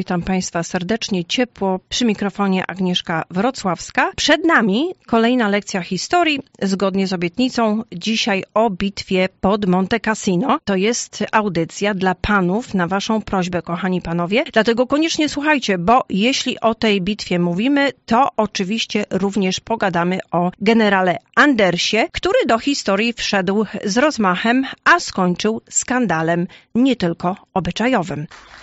Witam Państwa serdecznie, ciepło. Przy mikrofonie Agnieszka Wrocławska. Przed nami kolejna lekcja historii, zgodnie z obietnicą. Dzisiaj o bitwie pod Monte Cassino. To jest audycja dla panów na waszą prośbę, kochani panowie. Dlatego koniecznie słuchajcie, bo jeśli o tej bitwie mówimy, to oczywiście również pogadamy o generale Andersie, który do historii wszedł z rozmachem, a skończył skandalem nie tylko obyczajowym.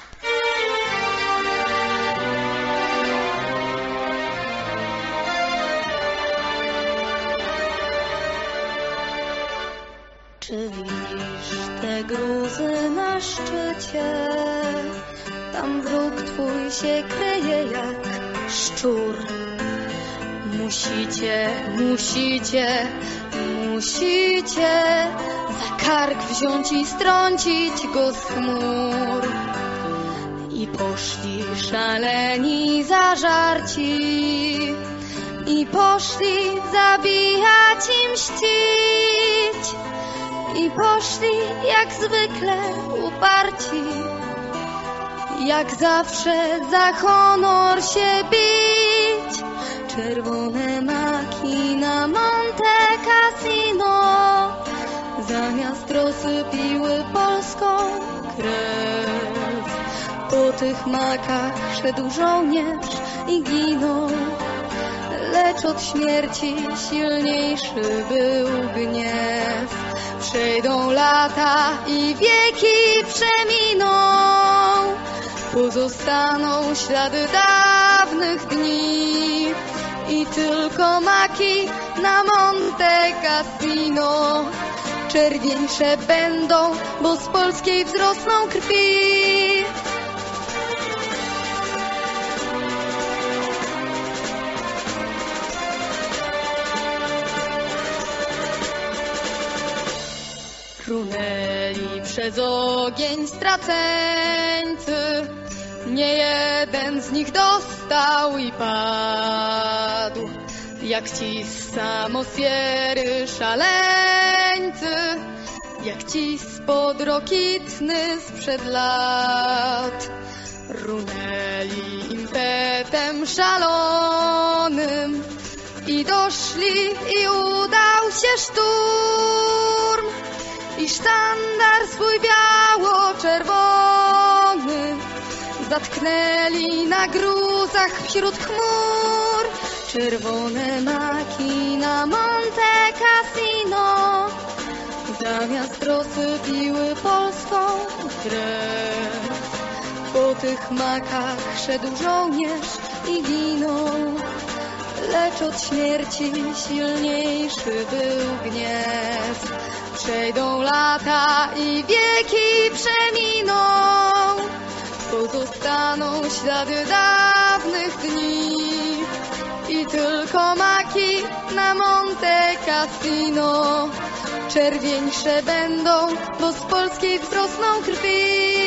Czy widzisz te gruzy na szczycie? Tam wróg twój się kryje jak szczur. Musicie za kark wziąć i strącić go z chmur. I poszli szaleni, zażarci, i poszli zabijać i mścić. I poszli jak zwykle uparci, jak zawsze za honor się bić. Czerwone maki na Monte Cassino zamiast rosy piły polską krew. Po tych makach szedł żołnierz i ginął, lecz od śmierci silniejszy był gniew. Przejdą lata i wieki przeminą, pozostaną ślady dawnych dni i tylko maki na Monte Cassino czerwieńsze będą, bo z polskiej wzrosną krwi. Runęli przez ogień straceńcy, nie jeden z nich dostał i padł, jak ci z Samosiery szaleńcy, jak ci spod Rokitny sprzed lat. Runęli impetem szalonym i doszli i udał się szturm. I sztandar swój biało-czerwony zatknęli na gruzach wśród chmur. Czerwone maki na Monte Cassino zamiast rosy piły polską krew. Po tych makach szedł żołnierz i ginął, lecz od śmierci silniejszy był gniew. Przejdą lata i wieki przeminą, pozostaną ślady dawnych dni i tylko maki na Monte Cassino czerwieńsze będą, bo z polskiej wzrosną krwi.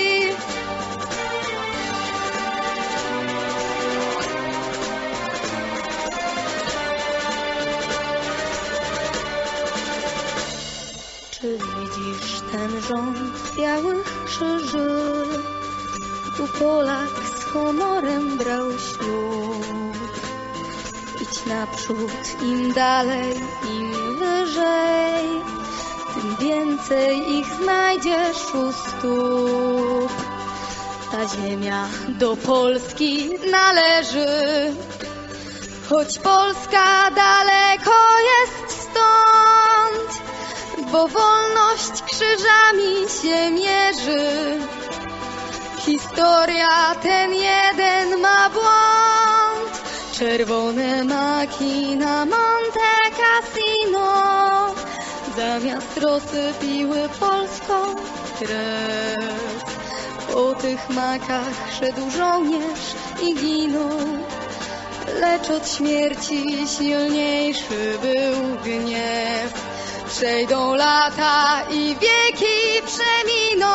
Czy widzisz ten rząd białych krzyży? Tu Polak z honorem brał ślub. Idź naprzód, im dalej, im wyżej, tym więcej ich znajdziesz u stóp. Ta ziemia do Polski należy, choć Polska daleko jest stąd, bo wolność krzyżami się mierzy. Historia ten jeden ma błąd. Czerwone maki na Monte Cassino zamiast rosy piły polską krew. Po tych makach szedł żołnierz i ginął, lecz od śmierci silniejszy był gniew. Przejdą lata i wieki przeminą,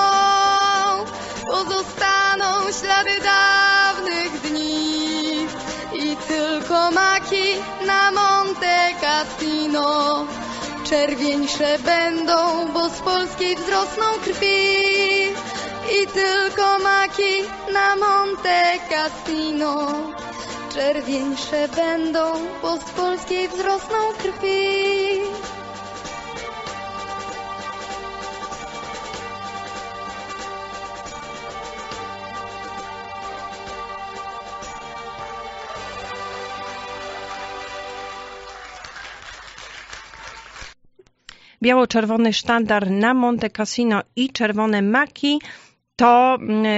pozostaną ślady dawnych dni i tylko maki na Monte Cassino czerwieńsze będą, bo z polskiej wzrosną krwi i tylko maki na Monte Cassino. Czerwieńsze będą, bo z polskiej wzrosną krwi. Biało-czerwony sztandar na Monte Cassino i czerwone maki to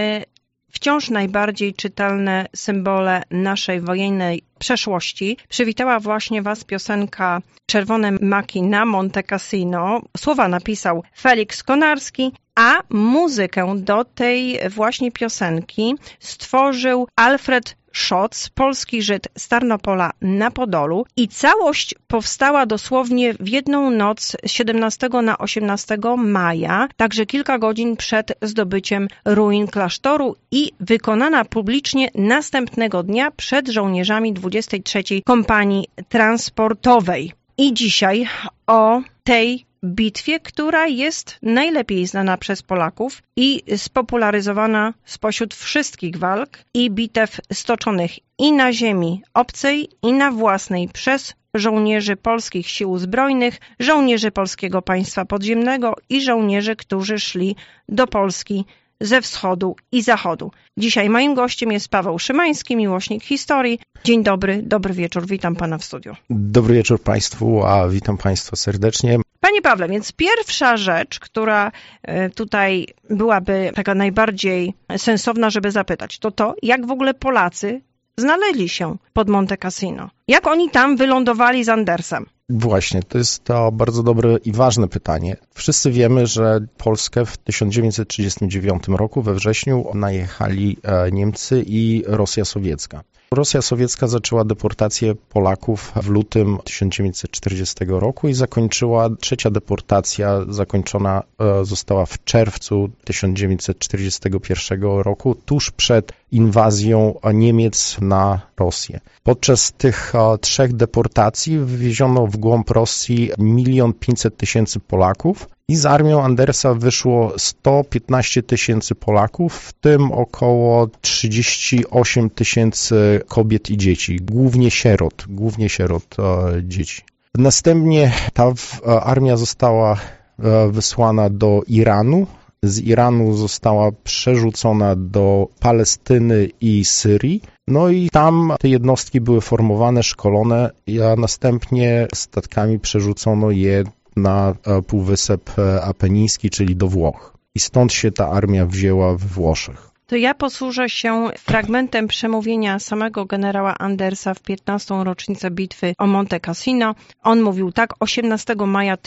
wciąż najbardziej czytelne symbole naszej wojennej przeszłości. Przywitała właśnie Was piosenka Czerwone maki na Monte Cassino. Słowa napisał Felix Konarski, a muzykę do tej właśnie piosenki stworzył Alfred Szotz, polski Żyd z Tarnopola na Podolu, i całość powstała dosłownie w jedną noc z 17 na 18 maja, także kilka godzin przed zdobyciem ruin klasztoru i wykonana publicznie następnego dnia przed żołnierzami 23. Kompanii Transportowej. I dzisiaj o tej bitwie, która jest najlepiej znana przez Polaków i spopularyzowana spośród wszystkich walk i bitew stoczonych i na ziemi obcej, i na własnej przez żołnierzy polskich sił zbrojnych, żołnierzy Polskiego Państwa Podziemnego i żołnierzy, którzy szli do Polski ze wschodu i zachodu. Dzisiaj moim gościem jest Paweł Szymański, miłośnik historii. Dzień dobry, dobry wieczór, witam Pana w studiu. Dobry wieczór Państwu, a witam Państwa serdecznie. Panie Pawle, więc pierwsza rzecz, która tutaj byłaby taka najbardziej sensowna, żeby zapytać, to jak w ogóle Polacy znaleźli się pod Monte Cassino? Jak oni tam wylądowali z Andersem? Właśnie, to jest to bardzo dobre i ważne pytanie. Wszyscy wiemy, że Polskę w 1939 roku we wrześniu najechali Niemcy i Rosja Sowiecka. Rosja Sowiecka zaczęła deportację Polaków w lutym 1940 roku i trzecia deportacja zakończona została w czerwcu 1941 roku, tuż przed inwazją Niemiec na Rosję. Podczas tych trzech deportacji wywieziono w głąb Rosji 1 500 000 Polaków i z armią Andersa wyszło 115 000 Polaków, w tym około 38 000 kobiet i dzieci, głównie sierot dzieci. Następnie ta armia została wysłana do Iranu. Z Iranu została przerzucona do Palestyny i Syrii. No i tam te jednostki były formowane, szkolone, a następnie statkami przerzucono je na Półwysep Apeniński, czyli do Włoch. I stąd się ta armia wzięła we Włoszech. To ja posłużę się fragmentem przemówienia samego generała Andersa w 15. rocznicę bitwy o Monte Cassino. On mówił tak 18 maja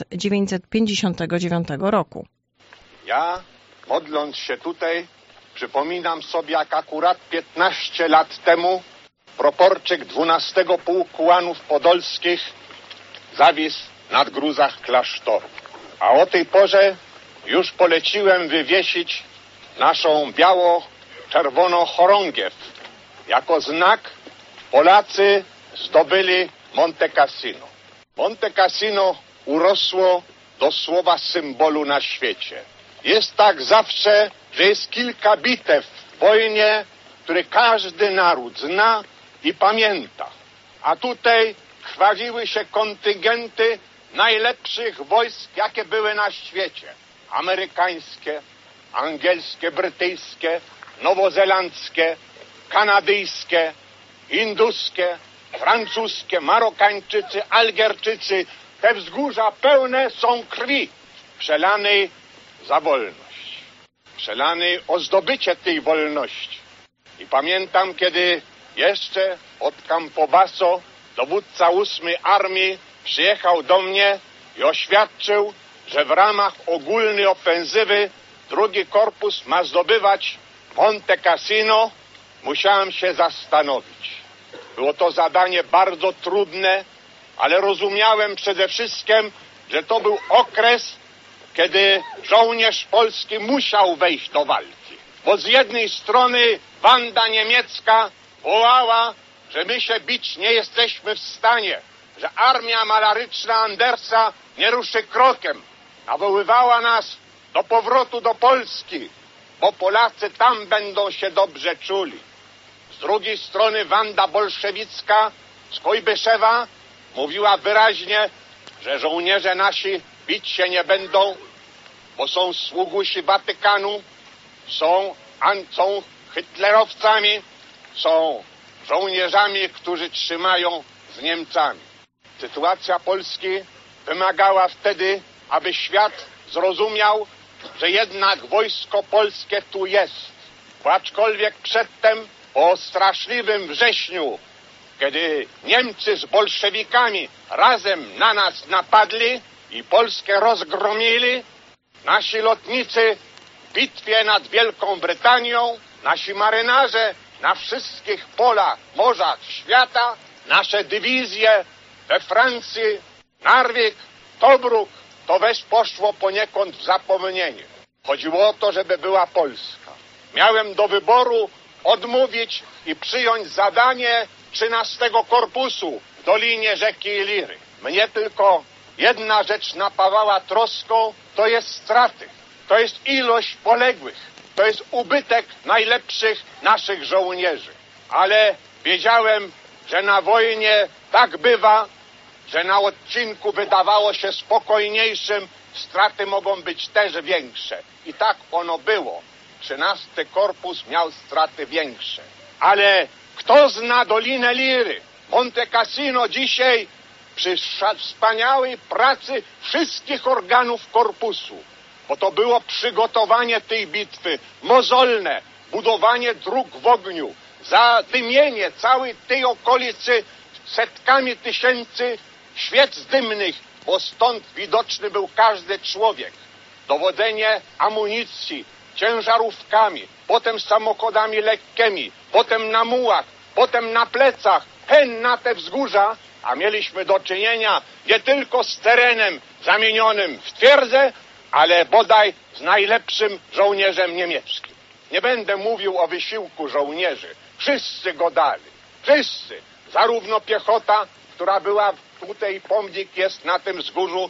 1959 roku. Ja, modląc się tutaj, przypominam sobie, jak akurat 15 lat temu proporczyk 12 Pułku Łanów Podolskich zawisł nad gruzach klasztoru. A o tej porze już poleciłem wywiesić naszą biało-czerwoną chorągiew. Jako znak Polacy zdobyli Monte Cassino. Monte Cassino urosło do słowa symbolu na świecie. Jest tak zawsze, że jest kilka bitew w wojnie, które każdy naród zna i pamięta. A tutaj chwaliły się kontyngenty najlepszych wojsk, jakie były na świecie. Amerykańskie, angielskie, brytyjskie, nowozelandzkie, kanadyjskie, induskie, francuskie, Marokańczycy, Algierczycy. Te wzgórza pełne są krwi przelanej za wolność, przelanej o zdobycie tej wolności. I pamiętam, kiedy jeszcze od Campobasso dowódca 8 Armii przyjechał do mnie i oświadczył, że w ramach ogólnej ofensywy II Korpus ma zdobywać Monte Cassino. Musiałem się zastanowić. Było to zadanie bardzo trudne, ale rozumiałem przede wszystkim, że to był okres, kiedy żołnierz polski musiał wejść do walki. Bo z jednej strony banda niemiecka wołała, że my się bić nie jesteśmy w stanie, że armia malaryczna Andersa nie ruszy krokiem. Nawoływała nas do powrotu do Polski, bo Polacy tam będą się dobrze czuli. Z drugiej strony Wanda Bolszewicka z Kujbyszewa mówiła wyraźnie, że żołnierze nasi bić się nie będą, bo są sługusi Watykanu, są hitlerowcami, są żołnierzami, którzy trzymają z Niemcami. Sytuacja Polski wymagała wtedy, aby świat zrozumiał, że jednak wojsko polskie tu jest. Bo aczkolwiek przedtem, po straszliwym wrześniu, kiedy Niemcy z bolszewikami razem na nas napadli i Polskę rozgromili, nasi lotnicy w bitwie nad Wielką Brytanią, nasi marynarze na wszystkich polach, morzach świata, nasze dywizje we Francji, Narvik, Tobruk, to weź poszło poniekąd w zapomnienie. Chodziło o to, żeby była Polska. Miałem do wyboru odmówić i przyjąć zadanie 13 Korpusu w Dolinie rzeki Iliry. Mnie tylko jedna rzecz napawała troską, to jest straty. To jest ilość poległych. To jest ubytek najlepszych naszych żołnierzy. Ale wiedziałem, że na wojnie tak bywa, że na odcinku wydawało się spokojniejszym, straty mogą być też większe. I tak ono było. 13 Korpus miał straty większe. Ale kto zna Dolinę Liry? Monte Cassino dzisiaj przy wspaniałej pracy wszystkich organów korpusu, bo to było przygotowanie tej bitwy, mozolne, budowanie dróg w ogniu, zadymienie całej tej okolicy setkami tysięcy świec dymnych, bo stąd widoczny był każdy człowiek. Dowodzenie amunicji, ciężarówkami, potem samochodami lekkimi, potem na mułach, potem na plecach, hen na te wzgórza, a mieliśmy do czynienia nie tylko z terenem zamienionym w twierdzę, ale bodaj z najlepszym żołnierzem niemieckim. Nie będę mówił o wysiłku żołnierzy. Wszyscy go dali. Wszyscy. Zarówno piechota, która była tutaj, pomnik jest na tym wzgórzu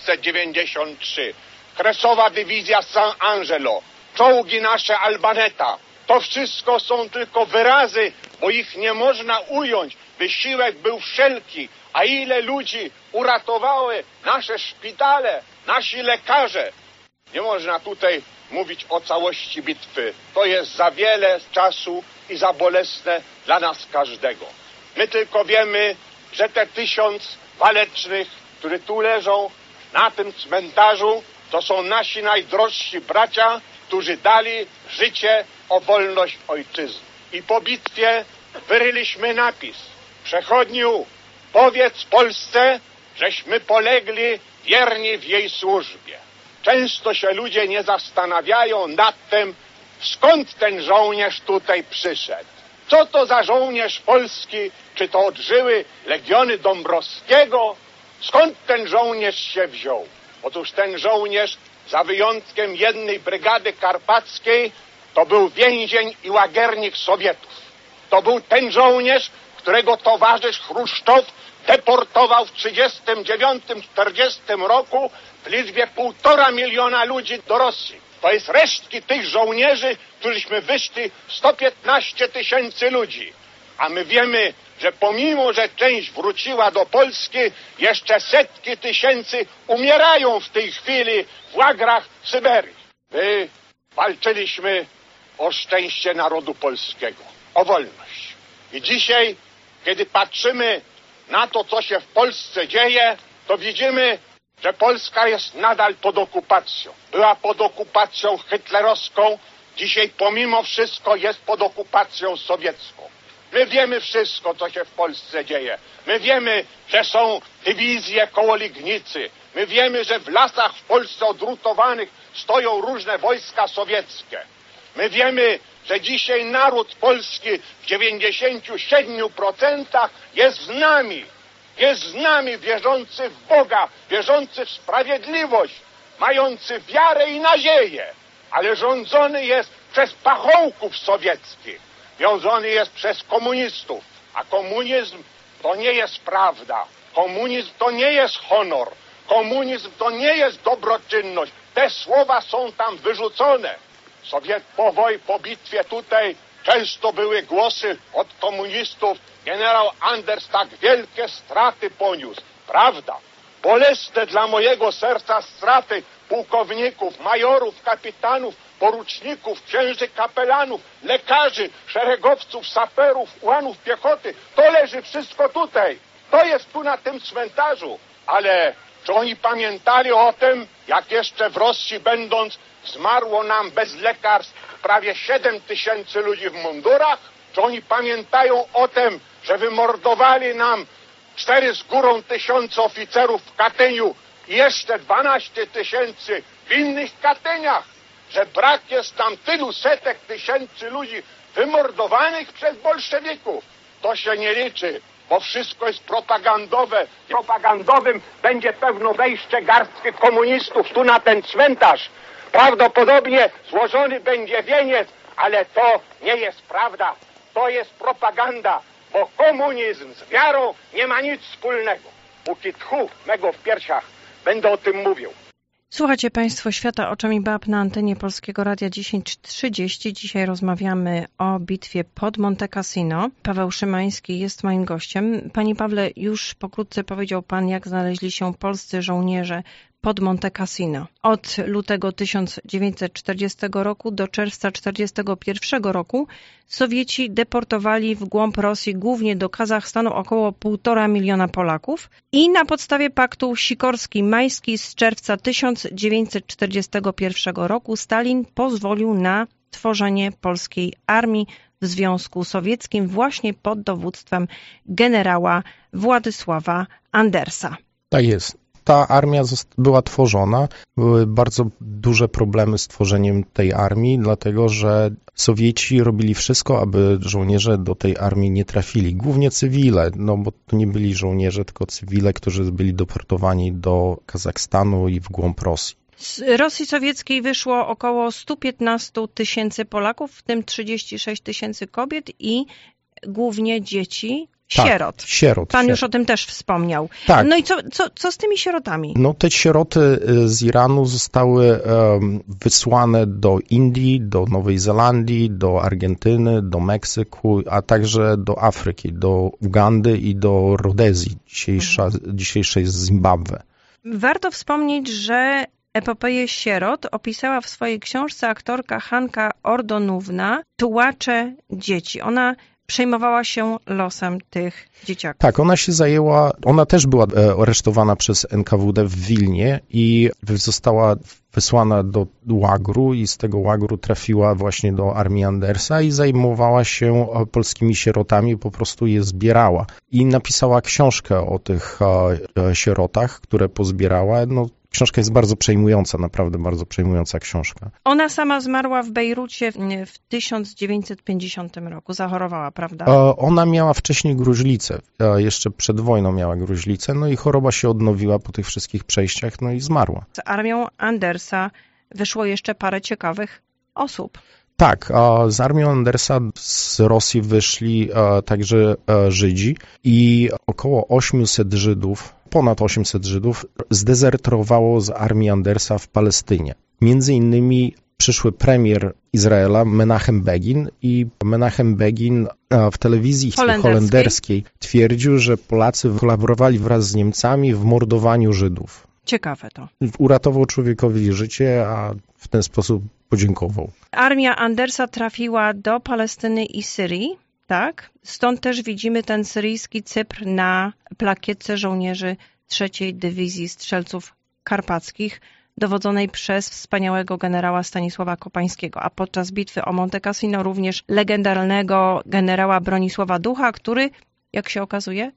593. Kresowa dywizja San Angelo. Czołgi nasze Albaneta. To wszystko są tylko wyrazy, bo ich nie można ująć. Wysiłek był wszelki. A ile ludzi uratowały nasze szpitale, nasi lekarze. Nie można tutaj mówić o całości bitwy. To jest za wiele czasu i za bolesne dla nas każdego. My tylko wiemy, że te 1000 walecznych, którzy tu leżą na tym cmentarzu, to są nasi najdrożsi bracia, którzy dali życie o wolność ojczyzny. I po bitwie wyryliśmy napis: Przechodniu, powiedz Polsce, żeśmy polegli wierni w jej służbie. Często się ludzie nie zastanawiają nad tym, skąd ten żołnierz tutaj przyszedł. Co to za żołnierz polski? Czy to odżyły legiony Dąbrowskiego? Skąd ten żołnierz się wziął? Otóż ten żołnierz, za wyjątkiem jednej brygady karpackiej, to był więzień i łagiernik Sowietów. To był ten żołnierz, którego towarzysz Chruszczow deportował w 1939-1940 roku w liczbie 1,5 miliona ludzi do Rosji. To jest resztki tych żołnierzy, którzyśmy wyszli 115 000 ludzi. A my wiemy, że pomimo, że część wróciła do Polski, jeszcze setki tysięcy umierają w tej chwili w łagrach Syberii. My walczyliśmy o szczęście narodu polskiego, o wolność. I dzisiaj, kiedy patrzymy na to, co się w Polsce dzieje, to widzimy, że Polska jest nadal pod okupacją. Była pod okupacją hitlerowską, dzisiaj pomimo wszystko jest pod okupacją sowiecką. My wiemy wszystko, co się w Polsce dzieje. My wiemy, że są dywizje koło Legnicy. My wiemy, że w lasach w Polsce odrutowanych stoją różne wojska sowieckie. My wiemy, że dzisiaj naród polski w 97% jest z nami. Jest z nami, wierzący w Boga, wierzący w sprawiedliwość, mający wiarę i nadzieję, ale rządzony jest przez pachołków sowieckich, rządzony jest przez komunistów, a komunizm to nie jest prawda, komunizm to nie jest honor, komunizm to nie jest dobroczynność, te słowa są tam wyrzucone. Po bitwie tutaj często były głosy od komunistów. Generał Anders tak wielkie straty poniósł. Prawda. Bolesne dla mojego serca straty pułkowników, majorów, kapitanów, poruczników, księży kapelanów, lekarzy, szeregowców, saperów, ułanów piechoty. To leży wszystko tutaj. To jest tu na tym cmentarzu. Ale czy oni pamiętali o tym, jak jeszcze w Rosji będąc zmarło nam bez lekarstw prawie 7 000 ludzi w mundurach? Czy oni pamiętają o tym, że wymordowali nam 4 z górą tysiące oficerów w Katyniu i jeszcze 12 000 w innych Katyniach? Że brak jest tam tylu setek tysięcy ludzi wymordowanych przez bolszewików? To się nie liczy, bo wszystko jest propagandowe. Propagandowym będzie pewno wejście garstki komunistów tu na ten cmentarz. Prawdopodobnie złożony będzie wieniec, ale to nie jest prawda. To jest propaganda, bo komunizm z wiarą nie ma nic wspólnego. Póki tchu mego w piersiach będę o tym mówił. Słuchacie Państwo Świata oczami bab na antenie Polskiego Radia 1030. Dzisiaj rozmawiamy o bitwie pod Monte Cassino. Paweł Szymański jest moim gościem. Panie Pawle, już pokrótce powiedział Pan, jak znaleźli się polscy żołnierze pod Monte Cassino. Od lutego 1940 roku do czerwca 1941 roku Sowieci deportowali w głąb Rosji, głównie do Kazachstanu, około 1,5 miliona Polaków i na podstawie paktu sikorski-majski z czerwca 1941 roku Stalin pozwolił na tworzenie polskiej armii w Związku Sowieckim właśnie pod dowództwem generała Władysława Andersa. Tak jest. Ta armia była tworzona. Były bardzo duże problemy z tworzeniem tej armii, dlatego że Sowieci robili wszystko, aby żołnierze do tej armii nie trafili. Głównie cywile, no bo to nie byli żołnierze, tylko cywile, którzy byli deportowani do Kazachstanu i w głąb Rosji. Z Rosji Sowieckiej wyszło około 115 000 Polaków, w tym 36 000 kobiet i głównie dzieci. Sierot. Tak, sierot. Pan już o tym też wspomniał. Tak. No i co z tymi sierotami? No te sieroty z Iranu zostały wysłane do Indii, do Nowej Zelandii, do Argentyny, do Meksyku, a także do Afryki, do Ugandy i do Rodezji, dzisiejszej Zimbabwe. Warto wspomnieć, że epopeję sierot opisała w swojej książce aktorka Hanka Ordonówna Tułacze dzieci. Ona przejmowała się losem tych dzieciaków. Tak, ona też była aresztowana przez NKWD w Wilnie i została wysłana do łagru i z tego łagru trafiła właśnie do armii Andersa i zajmowała się polskimi sierotami, po prostu je zbierała. I napisała książkę o tych sierotach, które pozbierała. No, książka jest bardzo przejmująca, naprawdę bardzo przejmująca książka. Ona sama zmarła w Bejrucie w 1950 roku. Zachorowała, prawda? Ona miała wcześniej gruźlicę. Jeszcze przed wojną miała gruźlicę, no i choroba się odnowiła po tych wszystkich przejściach, no i zmarła. Z armią Andersa wyszło jeszcze parę ciekawych osób. Tak, z armią Andersa z Rosji wyszli także Żydzi i około 800 Żydów, ponad 800 Żydów zdezerterowało z armii Andersa w Palestynie. Między innymi przyszły premier Izraela Menachem Begin i Menachem Begin w telewizji holenderskiej twierdził, że Polacy kolaborowali wraz z Niemcami w mordowaniu Żydów. Ciekawe to. Uratował człowiekowi życie, a w ten sposób podziękował. Armia Andersa trafiła do Palestyny i Syrii, tak? Stąd też widzimy ten syryjski Cypr na plakietce żołnierzy 3. Dywizji Strzelców Karpackich, dowodzonej przez wspaniałego generała Stanisława Kopańskiego, a podczas bitwy o Monte Cassino również legendarnego generała Bronisława Ducha, który, jak się okazuje,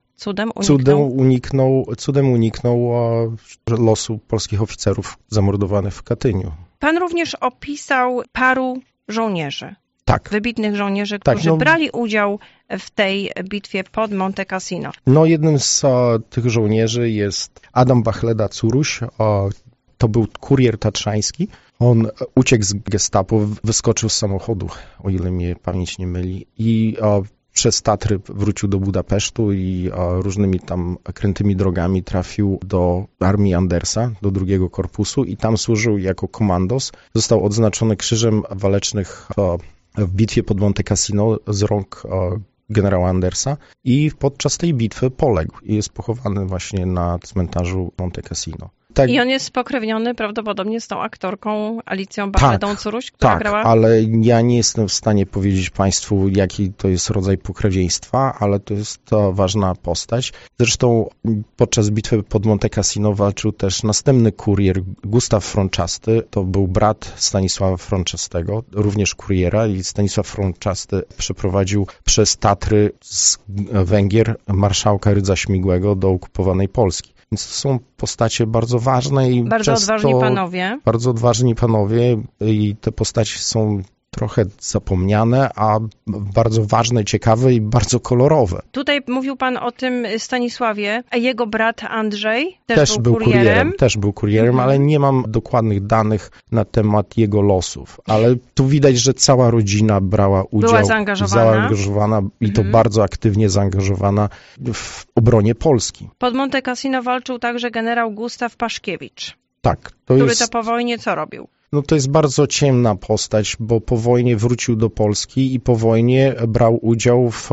cudem uniknął losu polskich oficerów zamordowanych w Katyniu. Pan również opisał paru żołnierzy. Tak. Wybitnych żołnierzy, którzy brali udział w tej bitwie pod Monte Cassino. No, jednym z tych żołnierzy jest Adam Bachleda-Curuś. To był kurier tatrzański. On uciekł z gestapo, wyskoczył z samochodu, o ile mnie pamięć nie myli, i przez Tatry wrócił do Budapesztu i różnymi tam krętymi drogami trafił do armii Andersa, do drugiego korpusu i tam służył jako komandos. Został odznaczony Krzyżem Walecznych w bitwie pod Monte Cassino z rąk generała Andersa i podczas tej bitwy poległ i jest pochowany właśnie na cmentarzu Monte Cassino. Tak. I on jest spokrewniony prawdopodobnie z tą aktorką Alicją Barledą-Curuś, która grała... Tak, ale ja nie jestem w stanie powiedzieć Państwu, jaki to jest rodzaj pokrewieństwa, ale to jest ważna postać. Zresztą podczas bitwy pod Monte Cassino walczył też następny kurier, Gustaw Fronczasty. To był brat Stanisława Fronczastego, również kuriera, i Stanisław Fronczasty przeprowadził przez Tatry z Węgier marszałka Rydza Śmigłego do okupowanej Polski. Więc to są postacie bardzo ważne i bardzo odważni panowie. Bardzo odważni panowie i te postacie są trochę zapomniane, a bardzo ważne, ciekawe i bardzo kolorowe. Tutaj mówił pan o tym Stanisławie, a jego brat Andrzej też był kurierem. Też był kurierem, ale nie mam dokładnych danych na temat jego losów. Ale tu widać, że cała rodzina brała udział. Była zaangażowana i to bardzo aktywnie zaangażowana w obronie Polski. Pod Monte Cassino walczył także generał Gustaw Paszkiewicz. Tak. Który to po wojnie co robił? No to jest bardzo ciemna postać, bo po wojnie wrócił do Polski i po wojnie brał udział w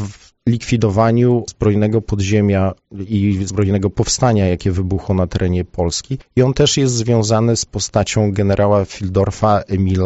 likwidowaniu zbrojnego podziemia i zbrojnego powstania, jakie wybuchło na terenie Polski. I on też jest związany z postacią generała Fildorfa,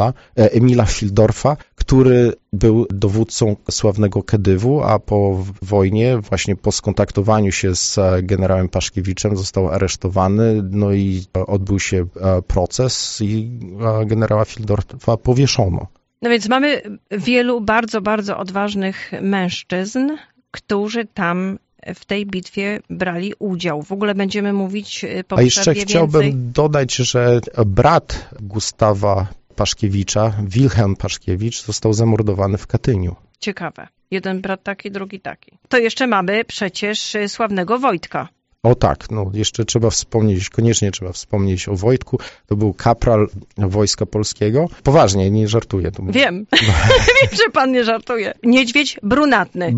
Emila Fildorfa, który był dowódcą sławnego Kedywu, a po wojnie, właśnie po skontaktowaniu się z generałem Paszkiewiczem, został aresztowany, no i odbył się proces i generała Fildorfa powieszono. No więc mamy wielu bardzo, bardzo odważnych mężczyzn, którzy tam w tej bitwie brali udział. W ogóle będziemy mówić po przerwie. A jeszcze chciałbym dodać, że brat Gustawa Paszkiewicza, Wilhelm Paszkiewicz, został zamordowany w Katyniu. Ciekawe. Jeden brat taki, drugi taki. To jeszcze mamy przecież sławnego Wojtka. O tak, no jeszcze koniecznie trzeba wspomnieć o Wojtku. To był kapral Wojska Polskiego. Poważnie, nie żartuję. Wiem, wiem, że pan nie żartuje. Niedźwiedź brunatny.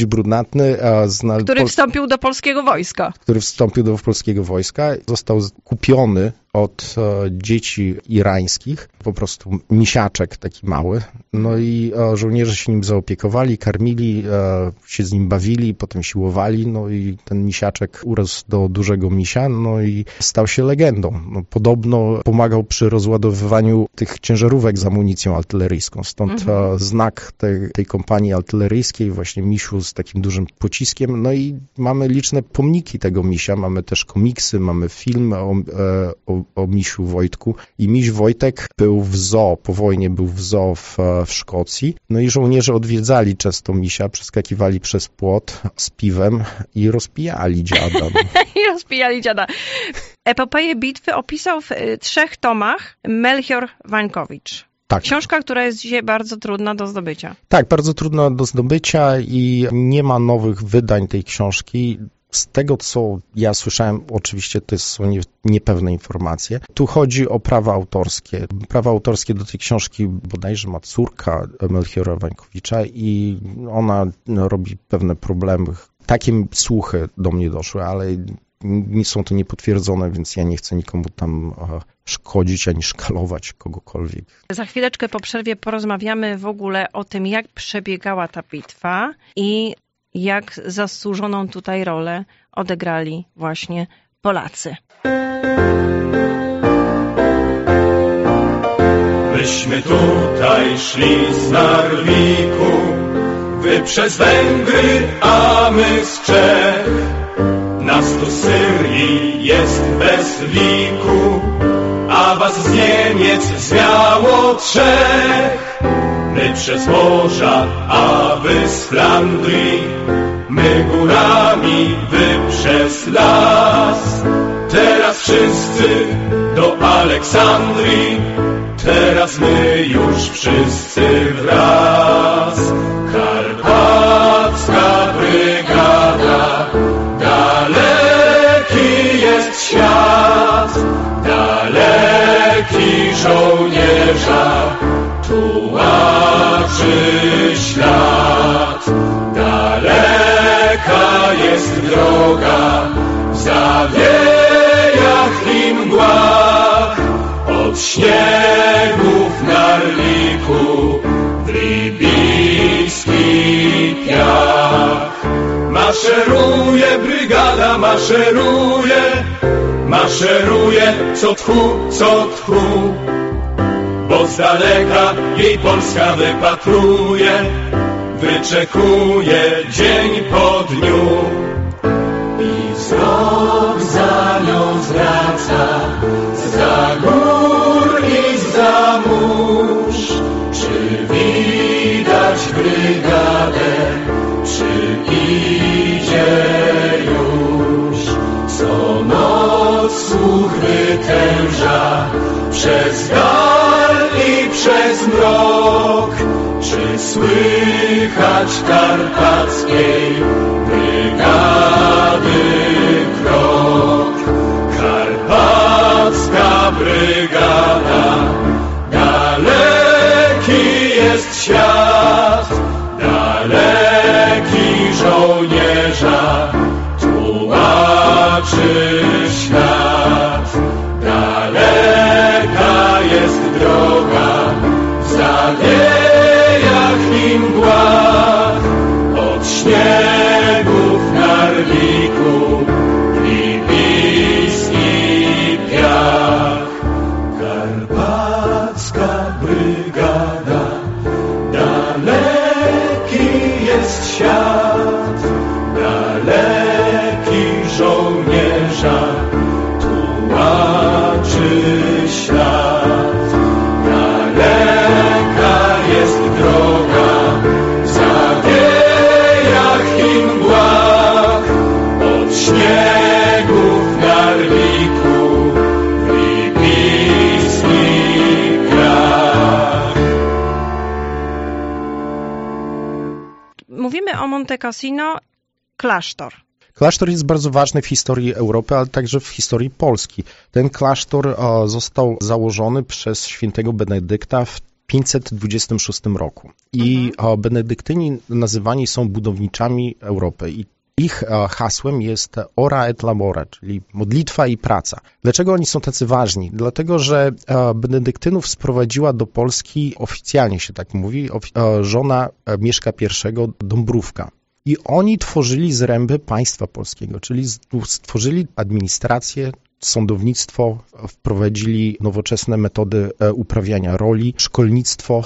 Który wstąpił do polskiego wojska. Został kupiony od dzieci irańskich, po prostu misiaczek taki mały. No i żołnierze się nim zaopiekowali, karmili, się z nim bawili, potem siłowali, no i ten misiaczek urósł do dużego misia, no i stał się legendą. No, podobno pomagał przy rozładowywaniu tych ciężarówek z amunicją artyleryjską. Stąd znak tej kompanii artyleryjskiej, właśnie misiu z takim dużym pociskiem. No i mamy liczne pomniki tego misia, mamy też komiksy, mamy film o misiu Wojtku. I miś Wojtek był w zoo, po wojnie był w zoo w Szkocji. No i żołnierze odwiedzali często misia, przeskakiwali przez płot z piwem i rozpijali dziada. Epopeję bitwy opisał w 3 tomach Melchior Wańkowicz. Tak. Książka, która jest dzisiaj bardzo trudna do zdobycia. Tak, bardzo trudna do zdobycia i nie ma nowych wydań tej książki. Z tego, co ja słyszałem, oczywiście to są niepewne informacje. Tu chodzi o prawa autorskie. Prawa autorskie do tej książki bodajże ma córka Melchiora Wańkowicza i ona robi pewne problemy. Takie słuchy do mnie doszły, ale nie są to niepotwierdzone, więc ja nie chcę nikomu tam szkodzić ani szkalować kogokolwiek. Za chwileczkę po przerwie porozmawiamy w ogóle o tym, jak przebiegała ta bitwa i jak zasłużoną tutaj rolę odegrali właśnie Polacy. Myśmy tutaj szli z Narwiku, wy przez Węgry, a my z Czech. Nas tu Syrii jest bez liku, a was z Niemiec zwiało 3. My przez morza, a wy z Flandrii, my górami, wy przez las. Teraz wszyscy do Aleksandrii, teraz my już wszyscy wraz. Karpacka brygada, daleki jest świat, daleki żołnierza, tułaczy ślad. zawiejach i mgłach, od śniegów narliku w libijski piach. Maszeruje brygada, maszeruje, co tchu, bo z daleka jej Polska wypatruje, wyczekuje dzień po dniu. I wzrok za nią zwraca, za gór i za mórz. Czy widać brygadę, czy idzie już? Co noc słuch wytęża, przez dal i przez mrok. Czy słychać karpackiej brygady krok? Karpacka brygada, daleki jest świat, daleki żołnierza tłumaczy świat. Daleka jest droga w zawiejach i mgłach, od śniegów narliku libijski piach. Karpacka brygada, daleki jest świat, daleki żołnierza tłumaczy świat. Daleka jest droga w zawiejach i mgłach, od śniegów narliku w libijski piach. Mówimy o Monte Cassino, klasztor. Klasztor jest bardzo ważny w historii Europy, ale także w historii Polski. Ten klasztor został założony przez świętego Benedykta w 526 roku. I benedyktyni nazywani są budowniczami Europy. I ich hasłem jest ora et labora, czyli modlitwa i praca. Dlaczego oni są tacy ważni? Dlatego, że benedyktynów sprowadziła do Polski, oficjalnie się tak mówi, żona Mieszka I Dąbrówka. I oni tworzyli zręby państwa polskiego, czyli stworzyli administrację, sądownictwo, wprowadzili nowoczesne metody uprawiania roli, szkolnictwo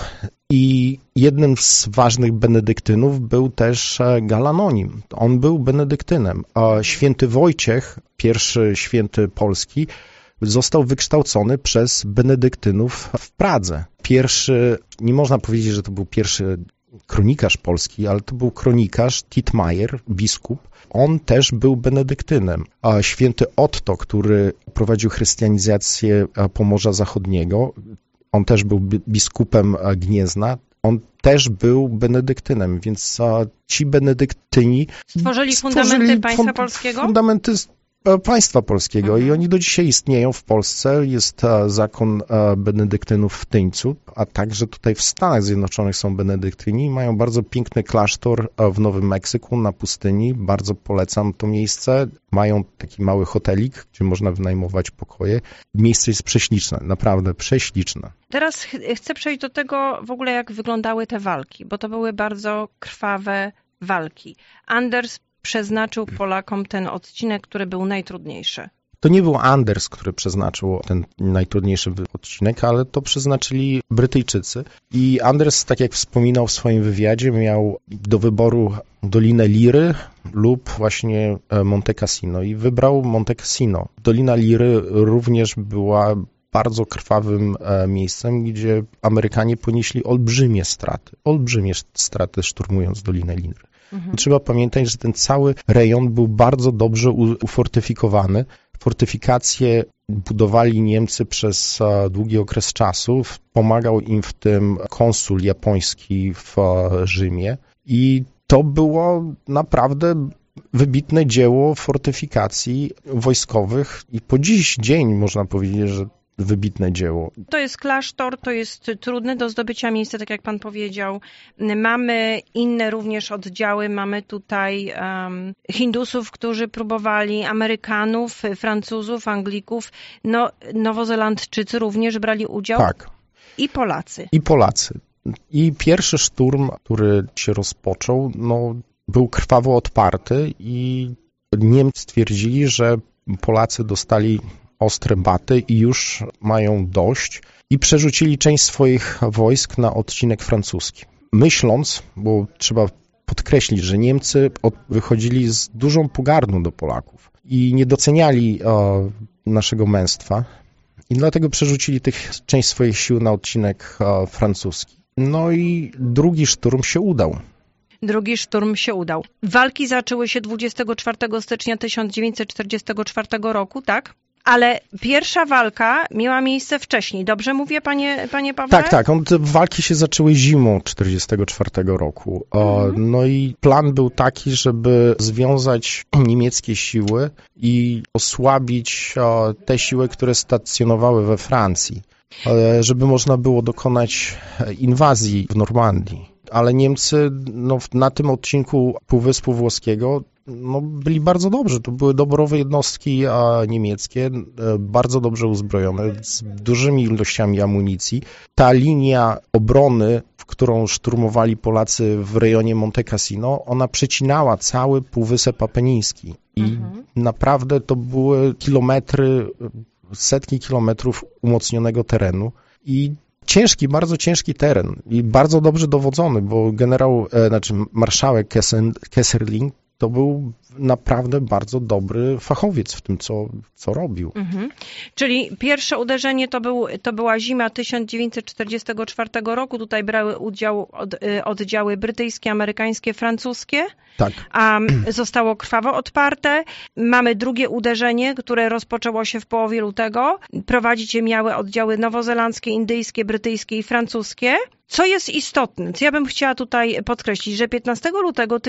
i jednym z ważnych benedyktynów był też Galanonim. On był benedyktynem. A święty Wojciech, pierwszy święty polski, został wykształcony przez benedyktynów w Pradze. Pierwszy, nie można powiedzieć, że to był pierwszy kronikarz polski, ale to był kronikarz Titmajer, biskup. On też był benedyktynem. A święty Otto, który prowadził chrystianizację Pomorza Zachodniego, on też był biskupem Gniezna, on też był benedyktynem, więc ci benedyktyni stworzyli fundamenty państwa polskiego? Fundamenty państwa polskiego i oni do dzisiaj istnieją w Polsce. Jest zakon benedyktynów w Tyńcu, a także tutaj w Stanach Zjednoczonych są benedyktyni i mają bardzo piękny klasztor w Nowym Meksyku na pustyni. Bardzo polecam to miejsce. Mają taki mały hotelik, gdzie można wynajmować pokoje. Miejsce jest prześliczne, naprawdę prześliczne. Teraz chcę przejść do tego w ogóle, jak wyglądały te walki, bo to były bardzo krwawe walki. Anders przeznaczył Polakom ten odcinek, który był najtrudniejszy. To nie był Anders, który przeznaczył ten najtrudniejszy odcinek, ale to przeznaczyli Brytyjczycy. I Anders, tak jak wspominał w swoim wywiadzie, miał do wyboru Dolinę Liry lub właśnie Monte Cassino i wybrał Monte Cassino. Dolina Liry również była bardzo krwawym miejscem, gdzie Amerykanie ponieśli olbrzymie straty szturmując Dolinę Liry. Trzeba pamiętać, że ten cały rejon był bardzo dobrze ufortyfikowany. Fortyfikacje budowali Niemcy przez długi okres czasu. Pomagał im w tym konsul japoński w Rzymie. I to było naprawdę wybitne dzieło fortyfikacji wojskowych. I po dziś dzień można powiedzieć, że wybitne dzieło. To jest klasztor, to jest trudne do zdobycia miejsce, tak jak pan powiedział. Mamy inne również oddziały, mamy tutaj Hindusów, którzy próbowali, Amerykanów, Francuzów, Anglików, Nowozelandczycy również brali udział. Tak. I Polacy. I pierwszy szturm, który się rozpoczął, był krwawo odparty i Niemcy stwierdzili, że Polacy dostali ostre baty i już mają dość i przerzucili część swoich wojsk na odcinek francuski. Myśląc, bo trzeba podkreślić, że Niemcy wychodzili z dużą pogardą do Polaków i nie doceniali naszego męstwa i dlatego przerzucili część swoich sił na odcinek francuski. No i drugi szturm się udał. Walki zaczęły się 24 stycznia 1944 roku, tak? Ale pierwsza walka miała miejsce wcześniej. Dobrze mówię, panie Pawle? Tak. Walki się zaczęły zimą 1944 roku. No i plan był taki, żeby związać niemieckie siły i osłabić te siły, które stacjonowały we Francji, żeby można było dokonać inwazji w Normandii. Ale Niemcy na tym odcinku Półwyspu Włoskiego byli bardzo dobrzy. To były dobrowe jednostki niemieckie, bardzo dobrze uzbrojone, z dużymi ilościami amunicji. Ta linia obrony, w którą szturmowali Polacy w rejonie Monte Cassino, ona przecinała cały Półwysep Apeniński. I naprawdę to były setki kilometrów umocnionego terenu. I bardzo ciężki teren i bardzo dobrze dowodzony, bo marszałek Kesselring to był naprawdę bardzo dobry fachowiec w tym, co robił. Czyli pierwsze uderzenie to była zima 1944 roku. Tutaj brały udział oddziały brytyjskie, amerykańskie, francuskie. Tak. A zostało krwawo odparte. Mamy drugie uderzenie, które rozpoczęło się w połowie lutego. Prowadzić je miały oddziały nowozelandzkie, indyjskie, brytyjskie i francuskie. Co jest istotne, co ja bym chciała tutaj podkreślić, że 15 lutego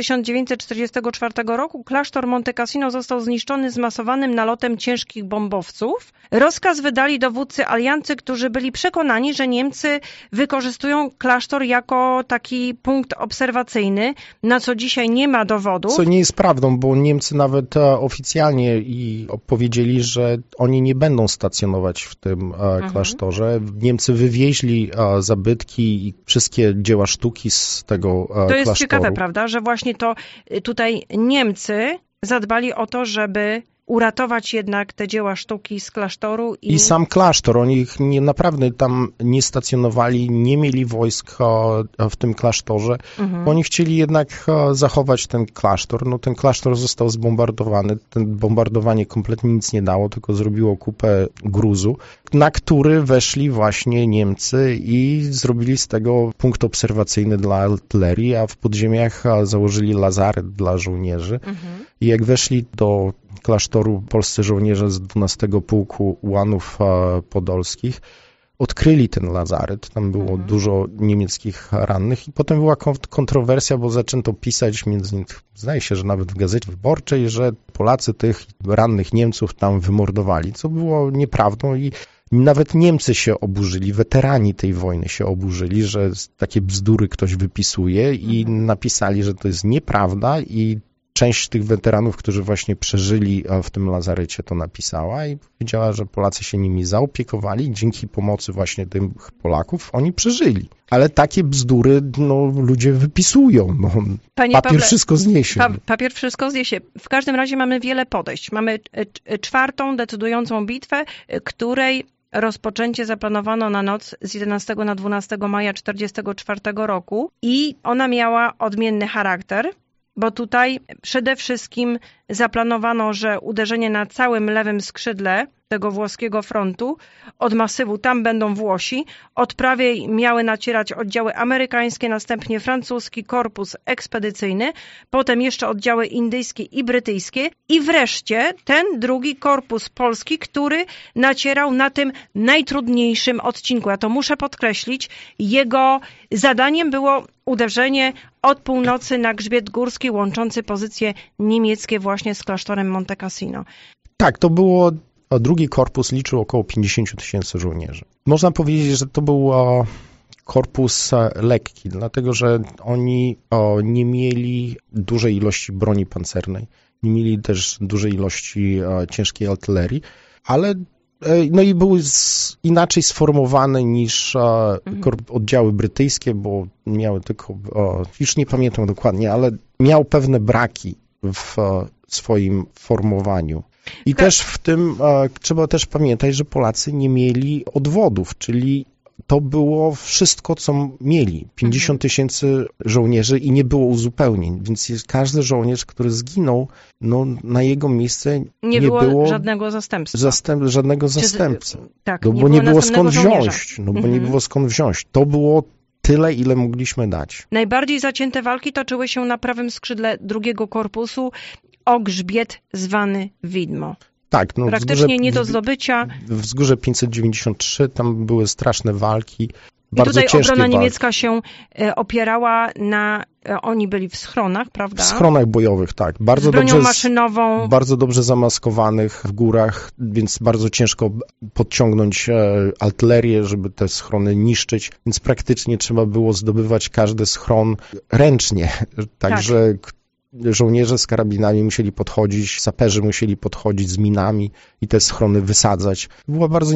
1944 roku klasztor Monte Cassino został zniszczony zmasowanym nalotem ciężkich bombowców. Rozkaz wydali dowódcy aliancy, którzy byli przekonani, że Niemcy wykorzystują klasztor jako taki punkt obserwacyjny, na co dzisiaj nie ma dowodów. Co nie jest prawdą, bo Niemcy nawet oficjalnie powiedzieli, że oni nie będą stacjonować w tym klasztorze. Niemcy wywieźli zabytki i wszystkie dzieła sztuki z tego klasztoru. To jest ciekawe, prawda, że właśnie to tutaj Niemcy zadbali o to, żeby uratować jednak te dzieła sztuki z klasztoru. I sam klasztor, oni naprawdę tam nie stacjonowali, nie mieli wojsk w tym klasztorze. Oni chcieli jednak zachować ten klasztor. Ten klasztor został zbombardowany. Ten bombardowanie kompletnie nic nie dało, tylko zrobiło kupę gruzu, na który weszli właśnie Niemcy i zrobili z tego punkt obserwacyjny dla artylerii, a w podziemiach założyli lazaret dla żołnierzy. I jak weszli do klasztoru polscy żołnierze z 12 Pułku Ułanów Podolskich, odkryli ten lazaret, tam było dużo niemieckich rannych i potem była kontrowersja, bo zaczęto pisać, między innymi, zdaje się, że nawet w Gazecie Wyborczej, że Polacy tych rannych Niemców tam wymordowali, co było nieprawdą i nawet Niemcy się oburzyli, weterani tej wojny się oburzyli, że takie bzdury ktoś wypisuje i napisali, że to jest nieprawda i część tych weteranów, którzy właśnie przeżyli w tym lazarecie, to napisała i powiedziała, że Polacy się nimi zaopiekowali. Dzięki pomocy właśnie tych Polaków oni przeżyli. Ale takie bzdury ludzie wypisują. Papier wszystko zniesie. Papier wszystko zniesie. W każdym razie mamy wiele podejść. Mamy czwartą decydującą bitwę, której rozpoczęcie zaplanowano na noc z 11 na 12 maja 1944 roku i ona miała odmienny charakter. Bo tutaj przede wszystkim zaplanowano, że uderzenie na całym lewym skrzydle tego włoskiego frontu od masywu, tam będą Włosi, od prawej miały nacierać oddziały amerykańskie, następnie francuski korpus ekspedycyjny, potem jeszcze oddziały indyjskie i brytyjskie i wreszcie ten drugi korpus polski, który nacierał na tym najtrudniejszym odcinku. Ja to muszę podkreślić, jego zadaniem było uderzenie od północy na grzbiet górski łączący pozycje niemieckie właśnie z klasztorem Monte Cassino. Tak, to było a drugi korpus liczył około 50 tysięcy żołnierzy. Można powiedzieć, że to był korpus lekki, dlatego że oni nie mieli dużej ilości broni pancernej, nie mieli też dużej ilości ciężkiej artylerii, ale no i były inaczej sformowane niż oddziały brytyjskie, bo miały tylko, już nie pamiętam dokładnie, ale miał pewne braki w swoim formowaniu. I też w tym trzeba też pamiętać, że Polacy nie mieli odwodów, czyli to było wszystko, co mieli. 50 tysięcy żołnierzy i nie było uzupełnień, więc każdy żołnierz, który zginął, no na jego miejsce nie było żadnego zastępstwa. Żadnego zastępcy. Tak, no, bo nie było skąd wziąć. No bo nie było skąd wziąć. To było tyle, ile mogliśmy dać. Najbardziej zacięte walki toczyły się na prawym skrzydle drugiego korpusu o grzbiet zwany Widmo. Tak, no praktycznie nie do zdobycia. Wzgórze 593, tam były straszne walki. Bardzo I tutaj obrona walki. niemiecka się opierała na... Oni byli w schronach, prawda? W schronach bojowych, tak. Z bronią maszynową. Bardzo dobrze zamaskowanych w górach, więc bardzo ciężko podciągnąć artylerię, żeby te schrony niszczyć, więc praktycznie trzeba było zdobywać każdy schron ręcznie. Także żołnierze z karabinami musieli podchodzić, saperzy musieli podchodzić z minami i te schrony wysadzać. Było bardzo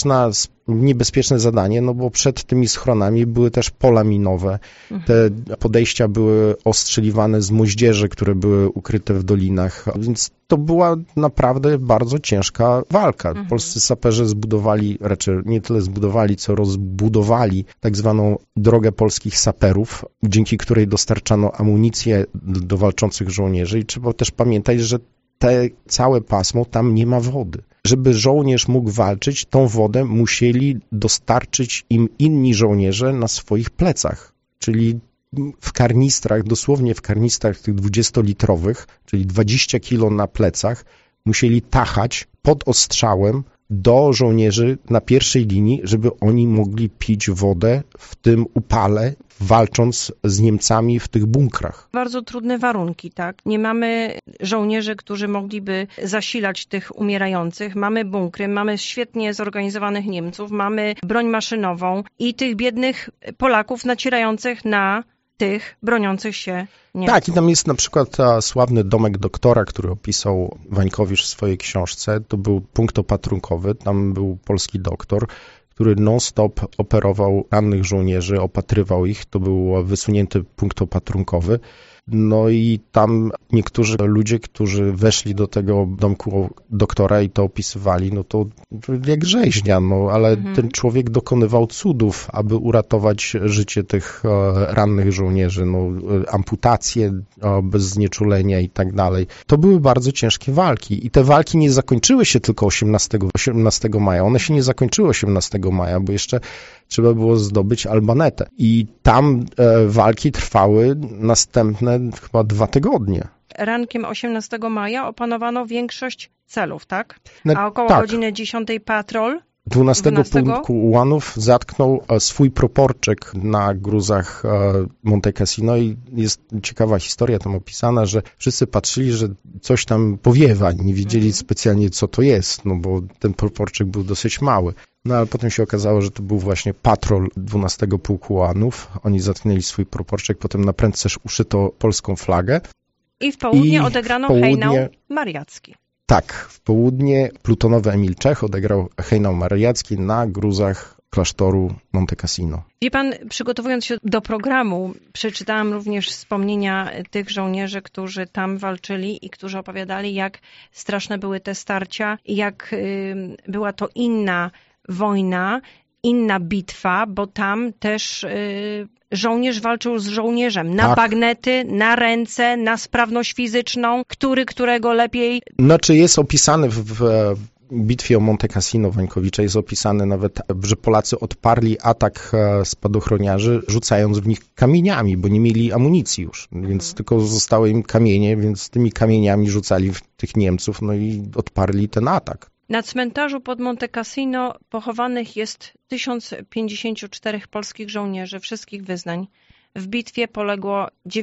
niebezpieczne zadanie, no bo przed tymi schronami były też pola minowe. Te podejścia były ostrzeliwane z moździerzy, które były ukryte w dolinach, więc to była naprawdę bardzo ciężka walka. Polscy saperzy zbudowali, raczej nie tyle zbudowali, co rozbudowali tak zwaną drogę polskich saperów, dzięki której dostarczano amunicję do walczących żołnierzy i trzeba też pamiętać, że te całe pasmo, tam nie ma wody. Żeby żołnierz mógł walczyć, tą wodę musieli dostarczyć im inni żołnierze na swoich plecach, czyli w karnistrach, dosłownie w karnistrach tych 20-litrowych, czyli 20 kilo na plecach, musieli tachać pod ostrzałem do żołnierzy na pierwszej linii, żeby oni mogli pić wodę w tym upale, walcząc z Niemcami w tych bunkrach. Bardzo trudne warunki, tak? Nie mamy żołnierzy, którzy mogliby zasilać tych umierających. Mamy bunkry, mamy świetnie zorganizowanych Niemców, mamy broń maszynową i tych biednych Polaków nacierających na tych broniących się Niemców. Tak, i tam jest na przykład sławny domek doktora, który opisał Wańkowicz w swojej książce. To był punkt opatrunkowy, tam był polski doktor, który non-stop operował rannych żołnierzy, opatrywał ich. To był wysunięty punkt opatrunkowy. No i tam niektórzy ludzie, którzy weszli do tego domku doktora i to opisywali, no to jak rzeźnia, no ale ten człowiek dokonywał cudów, aby uratować życie tych rannych żołnierzy, no amputacje bez znieczulenia i tak dalej. To były bardzo ciężkie walki i te walki nie zakończyły się tylko 18 maja, one się nie zakończyły 18 maja, bo jeszcze trzeba było zdobyć Albanetę. I tam walki trwały następne chyba 2 tygodnie. Rankiem 18 maja opanowano większość celów, tak? A około godziny 10 patrol 12 pułku ułanów zatknął swój proporczek na gruzach Monte Cassino i jest ciekawa historia tam opisana, że wszyscy patrzyli, że coś tam powiewa, nie wiedzieli specjalnie co to jest, no bo ten proporczek był dosyć mały. No ale potem się okazało, że to był właśnie patrol 12 pułku ułanów. Oni zatknęli swój proporczek, potem na prędce uszyto polską flagę. I w południe odegrano hejnał mariacki. Tak, w południe plutonowy Emil Czech odegrał hejnał mariacki na gruzach klasztoru Monte Cassino. Wie pan, przygotowując się do programu, przeczytałam również wspomnienia tych żołnierzy, którzy tam walczyli i którzy opowiadali, jak straszne były te starcia i jak była to inna wojna, inna bitwa, bo tam też żołnierz walczył z żołnierzem na bagnety, na ręce, na sprawność fizyczną, którego lepiej... Znaczy jest opisane w bitwie o Monte Cassino Wańkowicza, jest opisane nawet, że Polacy odparli atak spadochroniarzy, rzucając w nich kamieniami, bo nie mieli amunicji już, więc tylko zostały im kamienie, więc tymi kamieniami rzucali w tych Niemców, no i odparli ten atak. Na cmentarzu pod Monte Cassino pochowanych jest 1054 polskich żołnierzy wszystkich wyznań. W bitwie poległo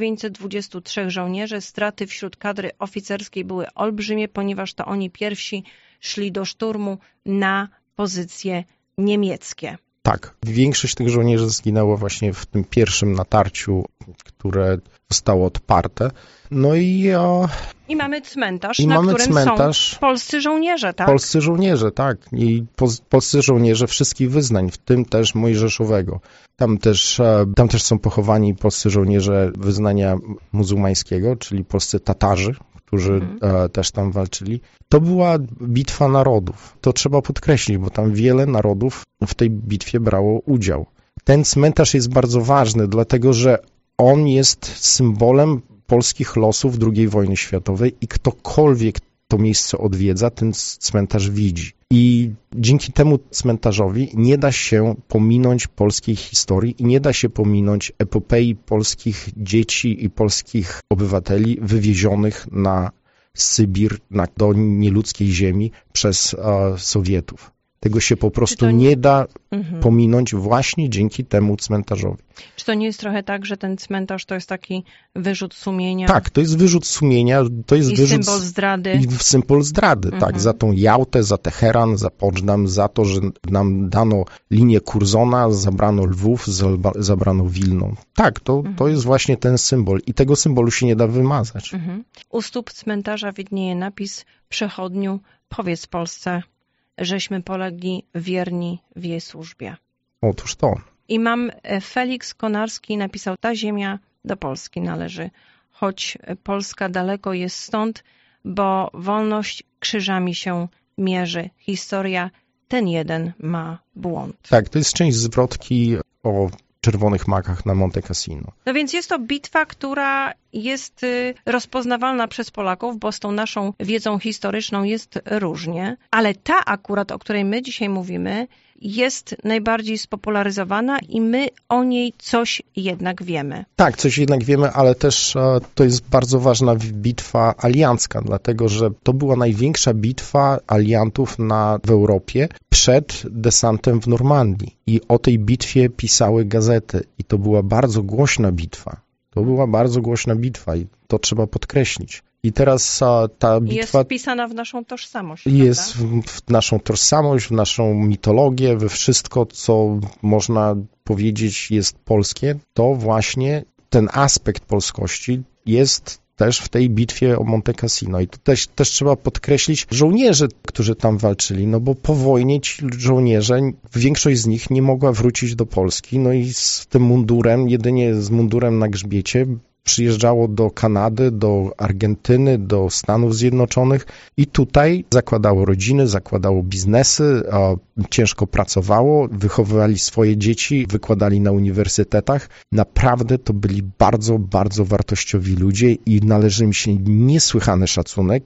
923 żołnierzy. Straty wśród kadry oficerskiej były olbrzymie, ponieważ to oni pierwsi szli do szturmu na pozycje niemieckie. Tak, większość tych żołnierzy zginęło właśnie w tym pierwszym natarciu, które zostało odparte. No i mamy cmentarz, I na mamy którym cmentarz. są polscy żołnierze, tak? Polscy żołnierze, tak. I polscy żołnierze wszystkich wyznań, w tym też mojżeszowego. Tam też są pochowani polscy żołnierze wyznania muzułmańskiego, czyli polscy Tatarzy, którzy też tam walczyli. To była bitwa narodów. To trzeba podkreślić, bo tam wiele narodów w tej bitwie brało udział. Ten cmentarz jest bardzo ważny, dlatego że on jest symbolem polskich losów II wojny światowej i ktokolwiek to miejsce odwiedza, ten cmentarz widzi. I dzięki temu cmentarzowi nie da się pominąć polskiej historii i nie da się pominąć epopei polskich dzieci i polskich obywateli wywiezionych na Sybir, do nieludzkiej ziemi przez Sowietów. Tego się po prostu nie da pominąć właśnie dzięki temu cmentarzowi. Czy to nie jest trochę tak, że ten cmentarz to jest taki wyrzut sumienia? Tak, to jest wyrzut sumienia, to jest wyrzut... symbol zdrady. I symbol zdrady, tak, za tą Jałtę, za Teheran, za Poczdam, za to, że nam dano linię Curzona, zabrano Lwów, zabrano Wilno. Tak, to jest właśnie ten symbol i tego symbolu się nie da wymazać. U stóp cmentarza widnieje napis: przechodniu, powiedz Polsce, żeśmy polegli wierni w jej służbie. Otóż to. I Felix Konarski napisał: ta ziemia do Polski należy, choć Polska daleko jest stąd, bo wolność krzyżami się mierzy. Historia ten jeden ma błąd. Tak, to jest część zwrotki o czerwonych makach na Monte Cassino. No więc jest to bitwa, która jest rozpoznawalna przez Polaków, bo z tą naszą wiedzą historyczną jest różnie, ale ta akurat, o której my dzisiaj mówimy, jest najbardziej spopularyzowana i my o niej coś jednak wiemy. Tak, coś jednak wiemy, ale też to jest bardzo ważna bitwa aliancka, dlatego że to była największa bitwa aliantów w Europie przed desantem w Normandii. I o tej bitwie pisały gazety i to była bardzo głośna bitwa. To była bardzo głośna bitwa i to trzeba podkreślić. I teraz ta bitwa... Jest wpisana w naszą tożsamość. Jest w naszą tożsamość, w naszą mitologię, we wszystko, co można powiedzieć jest polskie. To właśnie ten aspekt polskości jest też w tej bitwie o Monte Cassino. I to też trzeba podkreślić żołnierze, którzy tam walczyli, no bo po wojnie ci żołnierze, większość z nich nie mogła wrócić do Polski, no i z tym mundurem, jedynie z mundurem na grzbiecie, przyjeżdżało do Kanady, do Argentyny, do Stanów Zjednoczonych i tutaj zakładało rodziny, zakładało biznesy, ciężko pracowało, wychowywali swoje dzieci, wykładali na uniwersytetach. Naprawdę to byli bardzo, bardzo wartościowi ludzie i należy im się niesłychany szacunek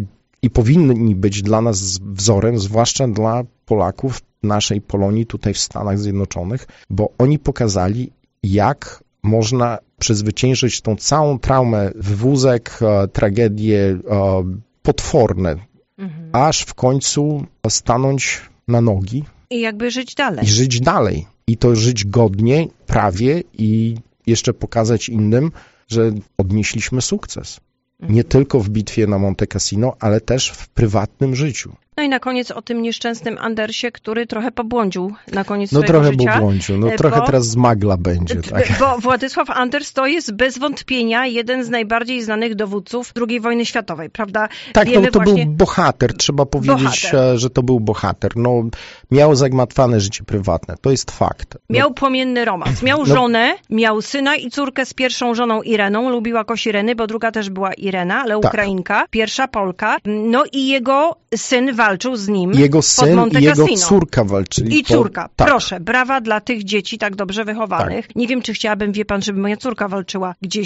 i powinni być dla nas wzorem, zwłaszcza dla Polaków naszej Polonii tutaj w Stanach Zjednoczonych, bo oni pokazali, jak można przezwyciężyć tą całą traumę, wywózek, tragedie potworne, aż w końcu stanąć na nogi. I jakby żyć dalej. I żyć dalej. I to żyć godnie, prawie i jeszcze pokazać innym, że odnieśliśmy sukces. Nie tylko w bitwie na Monte Cassino, ale też w prywatnym życiu. No i na koniec o tym nieszczęsnym Andersie, który trochę pobłądził na koniec swojego życia. No trochę pobłądził, trochę teraz zmagla będzie. Tak. Bo Władysław Anders to jest bez wątpienia jeden z najbardziej znanych dowódców II wojny światowej, prawda? Tak, no to był bohater, trzeba powiedzieć, że to był bohater. No, miał zagmatwane życie prywatne, to jest fakt. Miał płomienny romans, miał żonę, miał syna i córkę z pierwszą żoną Ireną, lubiła kość Ireny, bo druga też była Irena, ale Ukrainka, pierwsza Polka, no i jego syn walczył z nim. Jego syn i jego córka walczyli. I córka. Proszę, brawa dla tych dzieci tak dobrze wychowanych. Tak. Nie wiem, czy chciałabym, wie pan, żeby moja córka walczyła gdzieś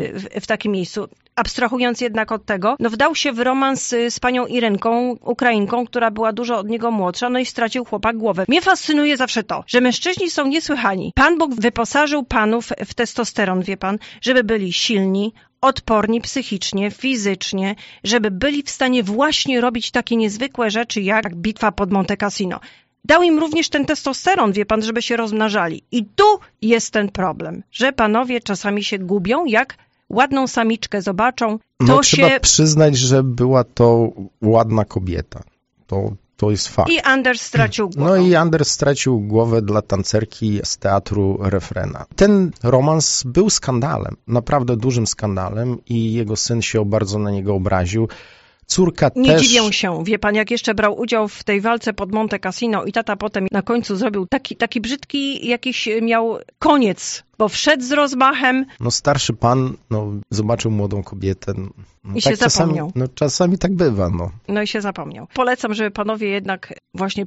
w takim miejscu. Abstrahując jednak od tego, wdał się w romans z panią Irenką, Ukrainką, która była dużo od niego młodsza, no i stracił chłopak głowę. Mnie fascynuje zawsze to, że mężczyźni są niesłychani. Pan Bóg wyposażył panów w testosteron, wie pan, żeby byli silni, odporni psychicznie, fizycznie, żeby byli w stanie właśnie robić takie niezwykłe rzeczy jak bitwa pod Monte Cassino. dał im również ten testosteron, wie pan, żeby się rozmnażali. I tu jest ten problem, że panowie czasami się gubią, jak ładną samiczkę zobaczą, to trzeba przyznać, że była to ładna kobieta. To jest fakt. I Anders stracił głowę. No i Anders stracił głowę dla tancerki z teatru Refrena. Ten romans był skandalem, naprawdę dużym skandalem i jego syn się bardzo na niego obraził. Córka Nie też... dziwią się, wie pan, jak jeszcze brał udział w tej walce pod Monte Cassino i tata potem na końcu zrobił taki brzydki, jakiś miał koniec, bo wszedł z rozmachem. No starszy pan, zobaczył młodą kobietę. I się zapomniał. Czasami tak bywa, No i się zapomniał. Polecam, żeby panowie jednak właśnie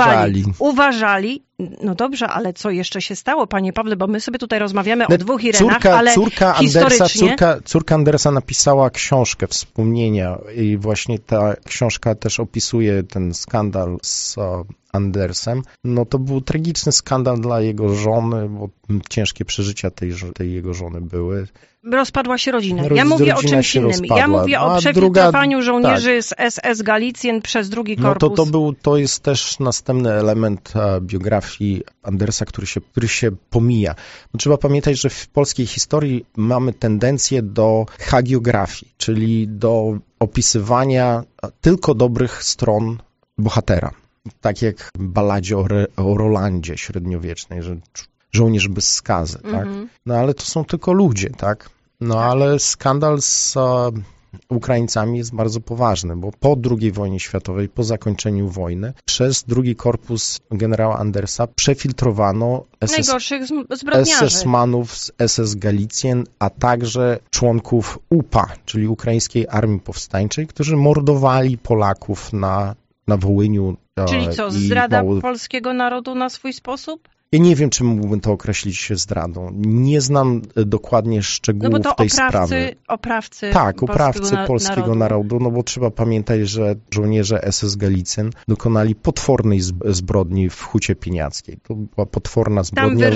uważali. No dobrze, ale co jeszcze się stało, panie Pawle, bo my sobie tutaj rozmawiamy o dwóch Irenach, ale historycznie... Córka Andersa napisała książkę, wspomnienia i właśnie ta książka też opisuje ten skandal z Andersem. No to był tragiczny skandal dla jego żony, bo ciężkie przeżycia tej jego żony były. Rozpadła się rodzina. Ja mówię o czymś innym. Ja mówię o przefiltrowaniu żołnierzy z SS Galicjen przez drugi korpus. To jest też następny element biografii Andersa, który się pomija. No, trzeba pamiętać, że w polskiej historii mamy tendencję do hagiografii, czyli do opisywania tylko dobrych stron bohatera. Tak jak w balladzie o Rolandzie średniowiecznej, że żołnierz bez skazy, tak? No ale to są tylko ludzie, tak? No ale skandal z Ukraińcami jest bardzo poważny, bo po II wojnie światowej, po zakończeniu wojny, przez drugi korpus generała Andersa przefiltrowano najgorszych zbrodniarzy. SS-manów z SS Galicjen, a także członków UPA, czyli Ukraińskiej Armii Powstańczej, którzy mordowali Polaków na Wołyniu. Czyli co, zdrada polskiego narodu na swój sposób? Ja nie wiem, czy mógłbym to określić zdradą. Nie znam dokładnie szczegółów tej sprawy. Oprawcy polskiego narodu, no bo trzeba pamiętać, że żołnierze SS Galicjen dokonali potwornej zbrodni w Hucie Pieniackiej. To była potworna zbrodnia.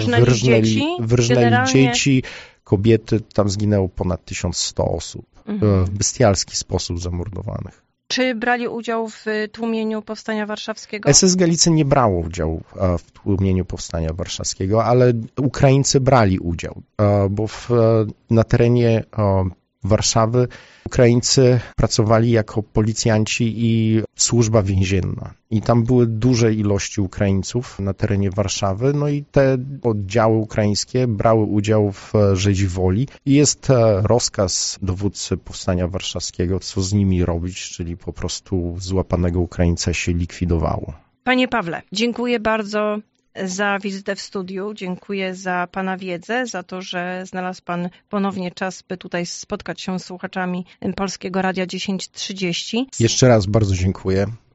Wyrżnęli dzieci, kobiety. Tam zginęło ponad 1100 osób. W bestialski sposób zamordowanych. Czy brali udział w tłumieniu Powstania Warszawskiego? SS Galicjen nie brało udziału w tłumieniu Powstania Warszawskiego, ale Ukraińcy brali udział, bo na terenie Warszawy Ukraińcy pracowali jako policjanci i służba więzienna. I tam były duże ilości Ukraińców na terenie Warszawy, no i te oddziały ukraińskie brały udział w rzezi woli. I jest rozkaz dowódcy Powstania Warszawskiego, co z nimi robić, czyli po prostu złapanego Ukraińca się likwidowało. Panie Pawle, dziękuję bardzo za wizytę w studiu, dziękuję za pana wiedzę, za to, że znalazł pan ponownie czas, by tutaj spotkać się z słuchaczami Polskiego Radia 1030. Jeszcze raz bardzo dziękuję.